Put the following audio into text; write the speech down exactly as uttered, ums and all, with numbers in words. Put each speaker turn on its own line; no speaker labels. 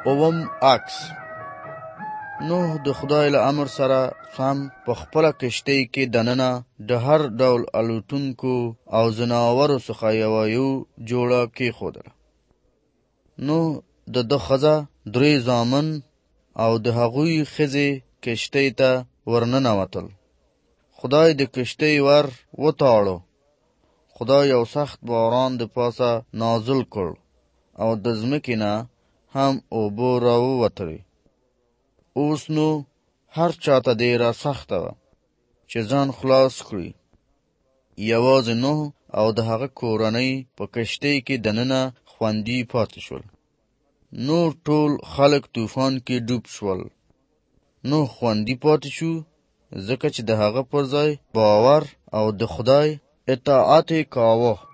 اوم عکس. نوح د خدای له امر سره سم په خپله کشتۍ کې دننه د هر ډول الوتونکو او ځناورو څخه یوه یو جوړه کېښودله. نوح د ده ښځه، درې زامن او د هغوی ښځې کشتۍ ته ورننوتل. خدای د کشتۍ ور وتاړه. خدای یو سخت باران د پاسه نازل کړ او د ځمکې نه هم اوبه راووتلې. اوس نو هر چاته ډېره سخته وه چې ځان خلاص کړي. یوازې نوح او د هغه کورنۍ په کشتۍ کې دننه خوندي پاتې شول. نور ټول خلک طوفان کې ډوب شول. نوح خوندي پاتې شو ځکه چې د هغه پر ځای باور او د خدای اطاعت یې کاوه.